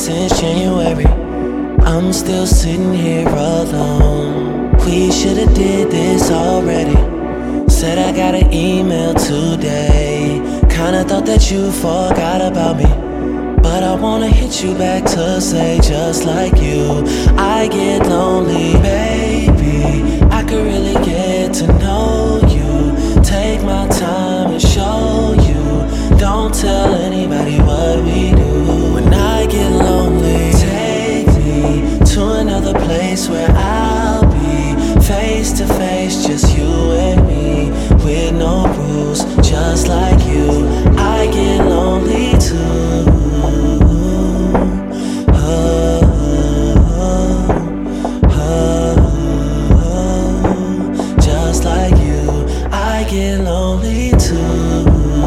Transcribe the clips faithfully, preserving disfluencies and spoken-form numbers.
since January. I'm still sitting here alone. We should've did this already. Said I got an email today. Kinda thought that you forgot about me, but I wanna hit you back to say, just like you, I get lonely. Baby, I could really get to know you. Take my time and show you. Don't tell anybody what we do. When I get lonely, take me to another place where I'll be face to face, just you and me, with no rules, just like you. I get lonely too. Oh, oh, oh, oh, just like you, I get lonely too.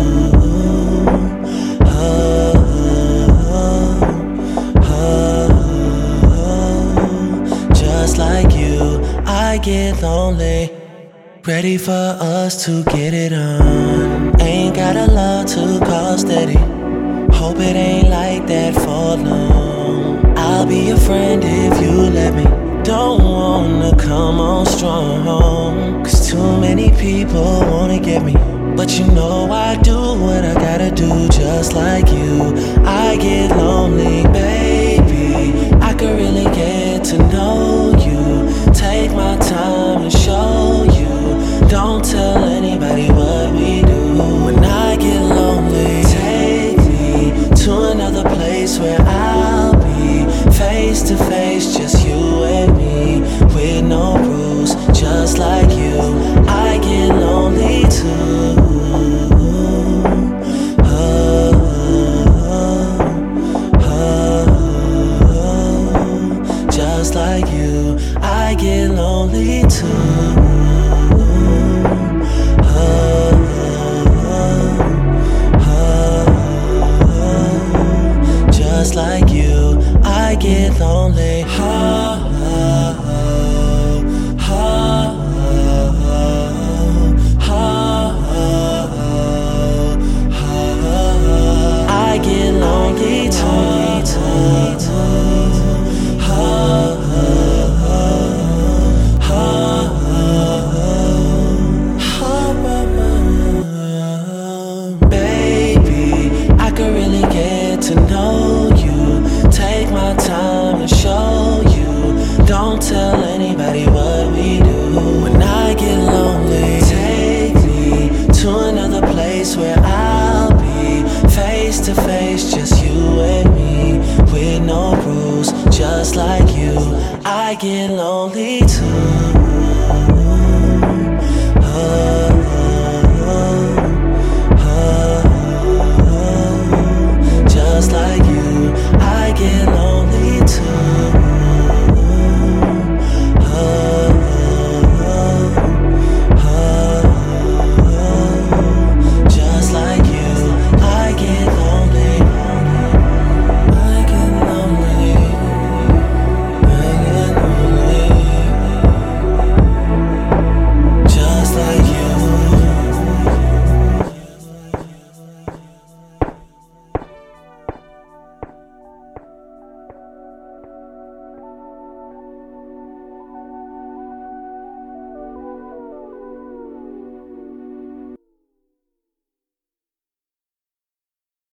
Like you, I get lonely. Ready for us to get it on. Ain't got a lot to call steady. Hope it ain't like that for long. I'll be your friend if you let me. Don't wanna come on strong, cause too many people wanna get me. But you know I do what I gotta do, just like you. I get lonely, baby. I could really get to know you. Take my time and show you. Don't tell anybody what we do. When I get lonely, take me to another place where I'll be face to face, just you and me, with no rules, just like you. I get lonely too. Just like you, I get lonely too. Oh, oh, oh, just like you, I get lonely. Oh, oh, oh, oh, oh, I get lonely too. To know you, take my time and show you. Don't tell anybody what we do. When I get lonely, take me to another place where I'll be face to face, just you and me, with no rules, just like you. I get lonely too.